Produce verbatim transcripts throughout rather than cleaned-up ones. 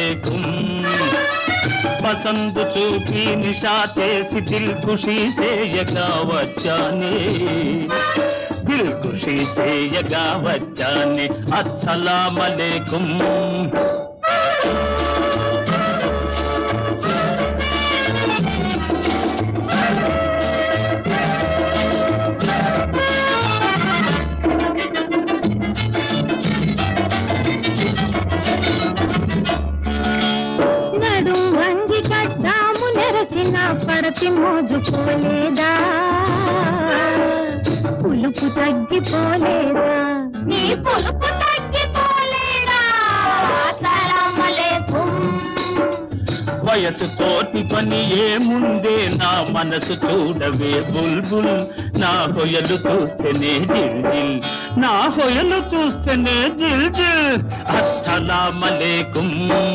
अलैकुम पसंद चूपी निशाते सी दिल खुशी से यगा वच्चाने दिल खुशी से यगा वच्चाने अस्सलाम अलैकुम పడతి మోజుకోలేదా పులుపు తగ్గిపోలేదా నీ పులుపు తగ్గిపోలేదా అస్సలాము అలైకుం వయసు తోటి పని ఏముందే నా మనసు చూడవే బుల్బుల్ నా హొయలు చూస్తేనే జిల్ జిల్ నా హొయలు చూస్తేనే జిల్ జిల్ అస్సలాము అలైకుం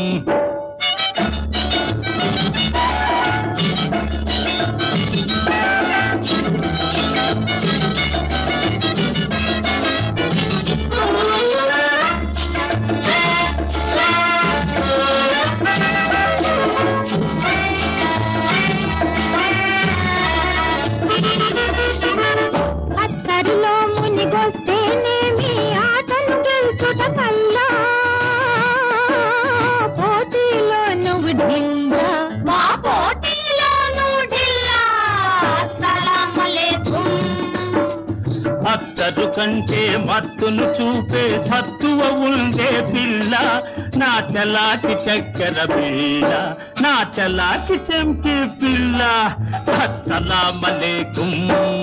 అత్తరు కంటే మత్తును చూపే సత్తువ ఉందే పిల్ల నా చలాకి చక్కెర పిల్ల నా చలాకి చెంకి పిల్ల అస్సలాము అలైకుం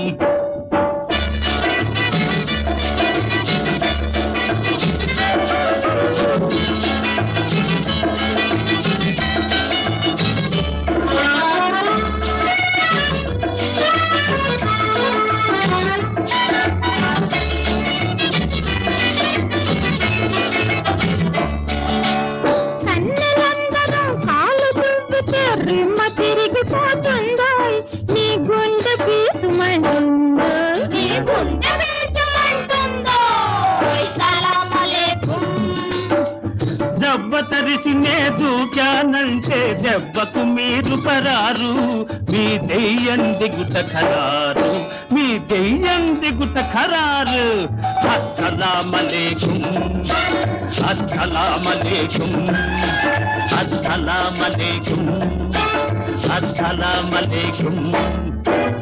నీ గుండె పీసుమంటుందో నీ గుండె పీసుమంటుందో అస్సలాము అలైకుం దెబ్బ తరిసినే దూకానంటే దెబ్బకు మీరు పరారు మీ దెయ్యం దిగుట ఖరారు మీ దెయ్యం దిగుట ఖరారు అస్సలాము అలైకుం అస్సలాము అలైకుం అస్సలాము అలైకుం अस्सलाम अलैकुम।